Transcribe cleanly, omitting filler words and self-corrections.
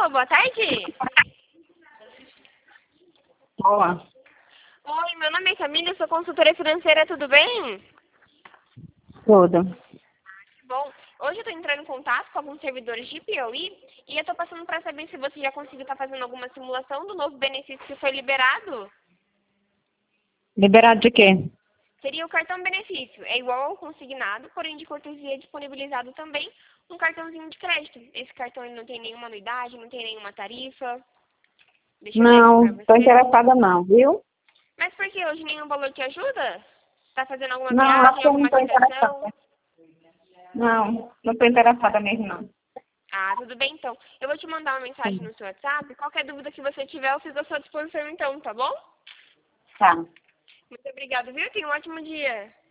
Alô, boa tarde. Boa. Oi, meu nome é Camila, eu sou consultora financeira, tudo bem? Tudo. Bom, hoje eu estou entrando em contato com alguns servidores de Piauí e eu estou passando para saber se você já conseguiu estar fazendo alguma simulação do novo benefício que foi liberado. Liberado de quê? Seria o cartão benefício. É igual ao consignado, porém de cortesia é disponibilizado também um cartãozinho de crédito. Esse cartão ele não tem nenhuma anuidade, não tem nenhuma tarifa. Deixa eu ver aqui Não, para tô você. interessada não, viu? Mas por que hoje nenhum valor te ajuda? Está fazendo alguma Não, acho viagem, que eu não alguma tô interessada. aquisição? Não tô interessada mesmo não. Ah, tudo bem então. Eu vou te mandar uma mensagem Sim. no seu WhatsApp. Qualquer dúvida que você tiver, eu fico à sua disposição então, tá bom? Tá. Muito obrigada, viu? Tenha um ótimo dia.